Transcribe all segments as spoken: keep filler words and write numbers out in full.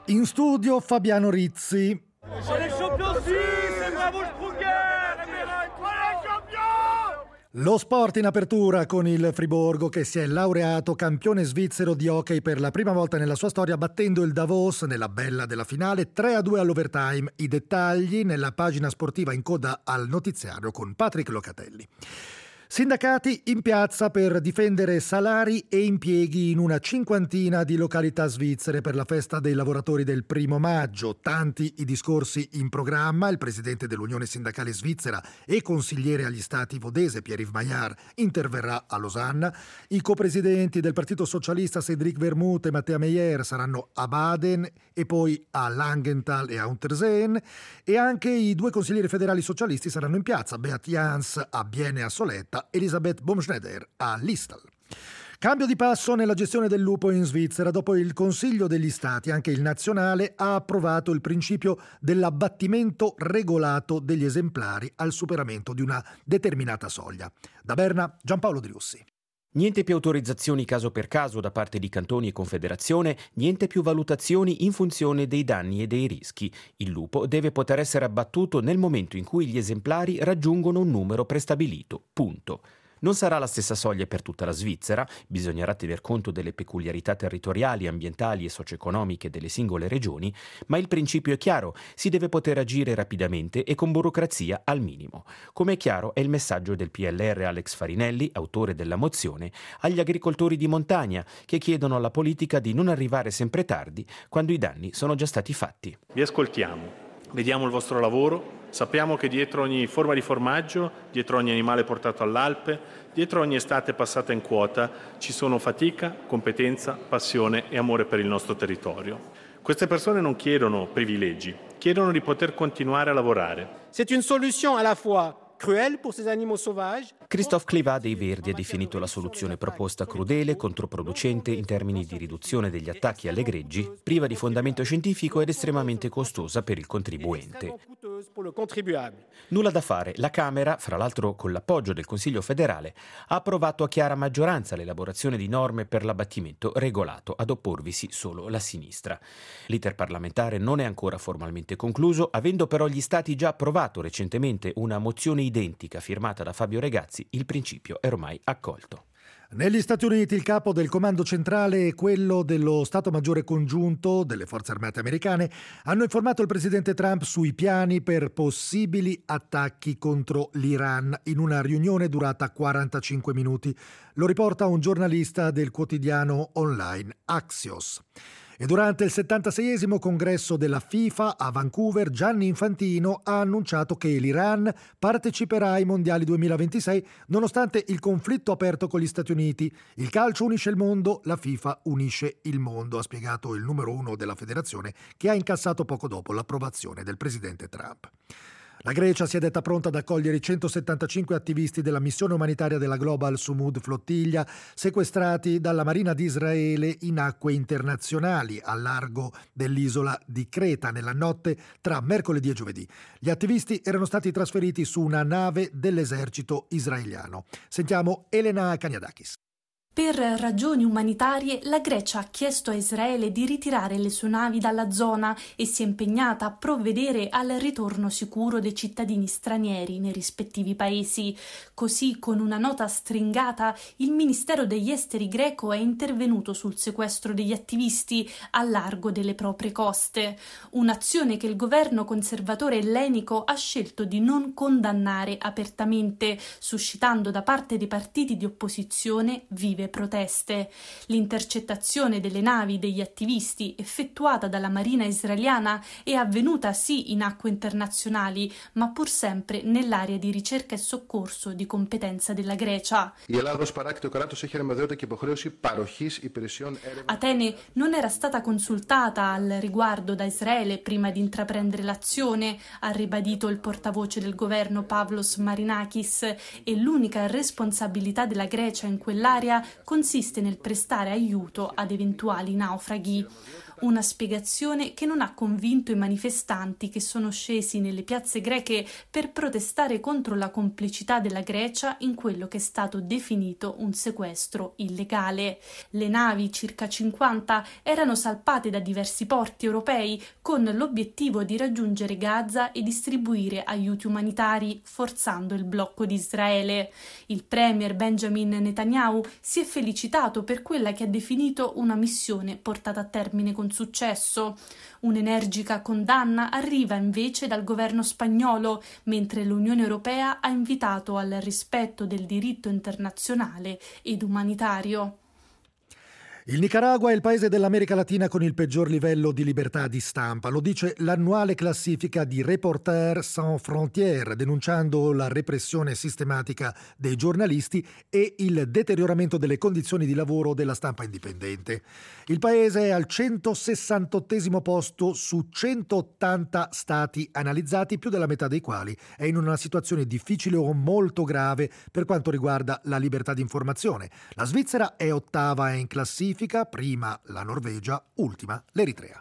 In studio Fabiano Rizzi. Lo sport in apertura con il Friburgo che si è laureato campione svizzero di hockey per la prima volta nella sua storia battendo il Davos nella bella della finale tre a due all'overtime. I dettagli nella pagina sportiva in coda al notiziario con Patrick Locatelli. Sindacati in piazza per difendere salari e impieghi in una cinquantina di località svizzere per la festa dei lavoratori del primo maggio. Tanti i discorsi in programma. Il presidente dell'Unione Sindacale Svizzera e consigliere agli Stati vodese Pierre-Yves Maillard interverrà a Losanna. I copresidenti del Partito Socialista Cédric Vermouth e Mattea Meyer saranno a Baden e poi a Langenthal e a Unterseen, e anche i due consiglieri federali socialisti saranno in piazza, Beat Jans a Bienne e a Soletta, Elisabeth Baumschneider a Liestal. Cambio di passo nella gestione del lupo in Svizzera. Dopo il Consiglio degli Stati, anche il nazionale ha approvato il principio dell'abbattimento regolato degli esemplari al superamento di una determinata soglia. Da Berna, Giampaolo Driussi. Niente più autorizzazioni caso per caso da parte di cantoni e confederazione, niente più valutazioni in funzione dei danni e dei rischi. Il lupo deve poter essere abbattuto nel momento in cui gli esemplari raggiungono un numero prestabilito. Punto. Non sarà la stessa soglia per tutta la Svizzera, bisognerà tener conto delle peculiarità territoriali, ambientali e socio-economiche delle singole regioni, ma il principio è chiaro, si deve poter agire rapidamente e con burocrazia al minimo. Come è chiaro è il messaggio del P L R Alex Farinelli, autore della mozione, agli agricoltori di montagna che chiedono alla politica di non arrivare sempre tardi quando i danni sono già stati fatti. Vi ascoltiamo. Vediamo il vostro lavoro, sappiamo che dietro ogni forma di formaggio, dietro ogni animale portato all'Alpe, dietro ogni estate passata in quota, ci sono fatica, competenza, passione e amore per il nostro territorio. Queste persone non chiedono privilegi, chiedono di poter continuare a lavorare. C'est une solution à la fois cruelle pour ces animaux sauvages. Christophe Clivat dei Verdi ha definito la soluzione proposta crudele, controproducente in termini di riduzione degli attacchi alle greggi, priva di fondamento scientifico ed estremamente costosa per il contribuente. Nulla da fare. La Camera, fra l'altro con l'appoggio del Consiglio federale, ha approvato a chiara maggioranza l'elaborazione di norme per l'abbattimento regolato, ad opporvisi solo la sinistra. L'iter parlamentare non è ancora formalmente concluso, avendo però gli Stati già approvato recentemente una mozione identica firmata da Fabio Regazzi. Il principio è ormai accolto. Negli Stati Uniti il capo del comando centrale e quello dello Stato Maggiore Congiunto delle Forze Armate americane hanno informato il presidente Trump sui piani per possibili attacchi contro l'Iran in una riunione durata quarantacinque minuti. Lo riporta un giornalista del quotidiano online Axios. E durante il settantaseiesimo congresso della FIFA a Vancouver, Gianni Infantino ha annunciato che l'Iran parteciperà ai mondiali duemilaventisei nonostante il conflitto aperto con gli Stati Uniti. Il calcio unisce il mondo, la FIFA unisce il mondo, ha spiegato il numero uno della federazione, che ha incassato poco dopo l'approvazione del presidente Trump. La Grecia si è detta pronta ad accogliere i centosettantacinque attivisti della missione umanitaria della Global Sumud Flottiglia sequestrati dalla Marina di Israele in acque internazionali al largo dell'isola di Creta nella notte tra mercoledì e giovedì. Gli attivisti erano stati trasferiti su una nave dell'esercito israeliano. Sentiamo Elena Kaniadakis. Per ragioni umanitarie, la Grecia ha chiesto a Israele di ritirare le sue navi dalla zona e si è impegnata a provvedere al ritorno sicuro dei cittadini stranieri nei rispettivi paesi. Così, con una nota stringata, il Ministero degli Esteri greco è intervenuto sul sequestro degli attivisti al largo delle proprie coste. Un'azione che il governo conservatore ellenico ha scelto di non condannare apertamente, suscitando da parte dei partiti di opposizione vive proteste. L'intercettazione delle navi degli attivisti effettuata dalla Marina israeliana è avvenuta sì in acque internazionali, ma pur sempre nell'area di ricerca e soccorso di competenza della Grecia. Atene non era stata consultata al riguardo da Israele prima di intraprendere l'azione, ha ribadito il portavoce del governo Pavlos Marinakis, e l'unica responsabilità della Grecia in quell'area consiste nel prestare aiuto ad eventuali naufraghi. Una spiegazione che non ha convinto i manifestanti che sono scesi nelle piazze greche per protestare contro la complicità della Grecia in quello che è stato definito un sequestro illegale. Le navi, circa cinquanta, erano salpate da diversi porti europei con l'obiettivo di raggiungere Gaza e distribuire aiuti umanitari, forzando il blocco di Israele. Il premier Benjamin Netanyahu si è felicitato per quella che ha definito una missione portata a termine con successo. Un'energica condanna arriva invece dal governo spagnolo, mentre l'Unione Europea ha invitato al rispetto del diritto internazionale ed umanitario. Il Nicaragua è il paese dell'America Latina con il peggior livello di libertà di stampa, lo dice l'annuale classifica di Reporters Sans Frontières, denunciando la repressione sistematica dei giornalisti e il deterioramento delle condizioni di lavoro della stampa indipendente. Il paese è al centosessantottesimo posto su centottanta stati analizzati, più della metà dei quali è in una situazione difficile o molto grave per quanto riguarda la libertà di informazione. La Svizzera è ottava in classifica, prima la Norvegia, ultima l'Eritrea.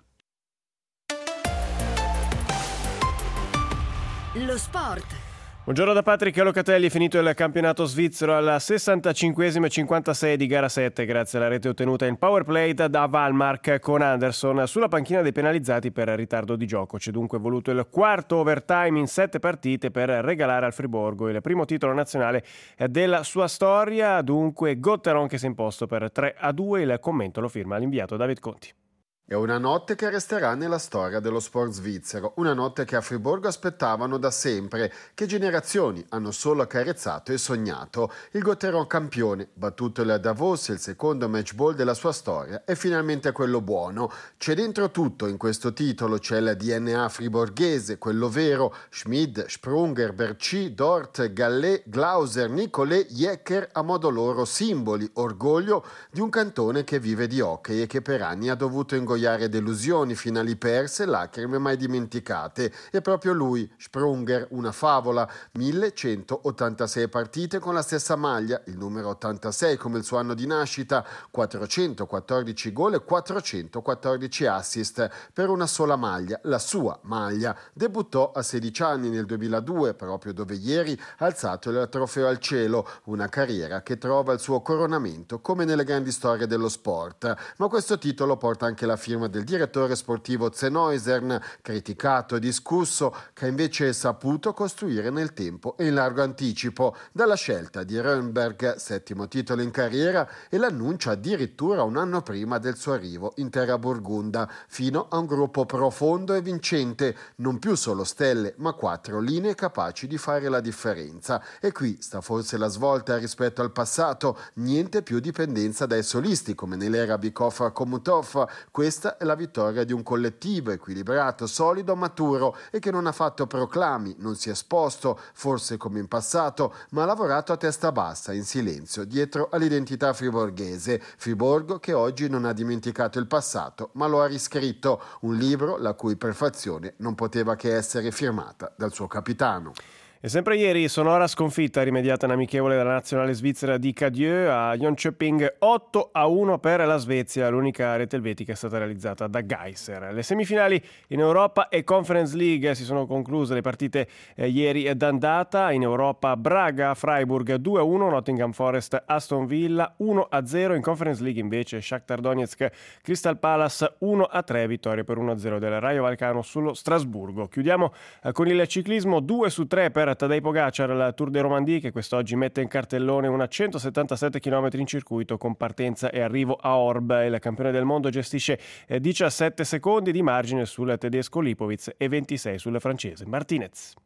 Lo sport. Buongiorno da Patrick Locatelli, è finito il campionato svizzero alla sessantacinquesima e cinquantasei di gara sette grazie alla rete ottenuta in power play da Wallmark con Anderson sulla panchina dei penalizzati per ritardo di gioco. C'è dunque voluto il quarto overtime in sette partite per regalare al Friburgo il primo titolo nazionale della sua storia, dunque Gotteron che si è imposto per tre a due, il commento lo firma l'inviato David Conti. È una notte che resterà nella storia dello sport svizzero, una notte che a Friburgo aspettavano da sempre, che generazioni hanno solo accarezzato e sognato. Il Gotteron campione, battuto il Davos, il secondo match ball della sua storia, è finalmente quello buono. C'è dentro tutto in questo titolo, c'è il D N A friborghese, quello vero, Schmid, Sprunger, Bercy, Dort, Gallet, Glauser, Nicolet, Jecker, a modo loro simboli, orgoglio di un cantone che vive di hockey e che per anni ha dovuto ingoiare delusioni, finali perse, lacrime mai dimenticate. E proprio lui, Sprunger, una favola, millecentottantasei partite con la stessa maglia, il numero ottantasei come il suo anno di nascita, quattrocentoquattordici gol e quattrocentoquattordici assist per una sola maglia, la sua maglia. Debuttò a sedici anni nel duemiladue, proprio dove ieri ha alzato il trofeo al cielo, una carriera che trova il suo coronamento come nelle grandi storie dello sport. Ma questo titolo porta anche la firma del direttore sportivo Zenoisern, criticato e discusso, che ha invece saputo costruire nel tempo e in largo anticipo, dalla scelta di Rönnberg, settimo titolo in carriera, e l'annuncio addirittura un anno prima del suo arrivo in terra burgunda, fino a un gruppo profondo e vincente, non più solo stelle, ma quattro linee capaci di fare la differenza. E qui sta forse la svolta rispetto al passato, niente più dipendenza dai solisti come nell'era Bikhoff-Komutov. Questa è la vittoria di un collettivo equilibrato, solido, maturo e che non ha fatto proclami, non si è esposto, forse come in passato, ma ha lavorato a testa bassa, in silenzio, dietro all'identità friborghese. Friburgo che oggi non ha dimenticato il passato, ma lo ha riscritto. Un libro la cui prefazione non poteva che essere firmata dal suo capitano. E sempre ieri sonora sconfitta rimediata in amichevole della nazionale svizzera di Cadieux a Jönköping, otto a uno per la Svezia, l'unica rete elvetica è stata realizzata da Geiser. Le semifinali in Europa e Conference League si sono concluse le partite eh, ieri d'andata. In Europa Braga, Freiburg due a uno, Nottingham Forest, Aston Villa uno a zero, in Conference League invece Shakhtar Donetsk, Crystal Palace uno a tre, vittoria per uno a zero del Rayo Vallecano sullo Strasburgo. Chiudiamo eh, con il ciclismo, due su tre per Tadej Pogacar, la Tour de Romandie, che quest'oggi mette in cartellone una centosettantasette chilometri in circuito con partenza e arrivo a Orb. Il campione del mondo gestisce diciassette secondi di margine sul tedesco Lipovic e ventisei sul francese Martinez.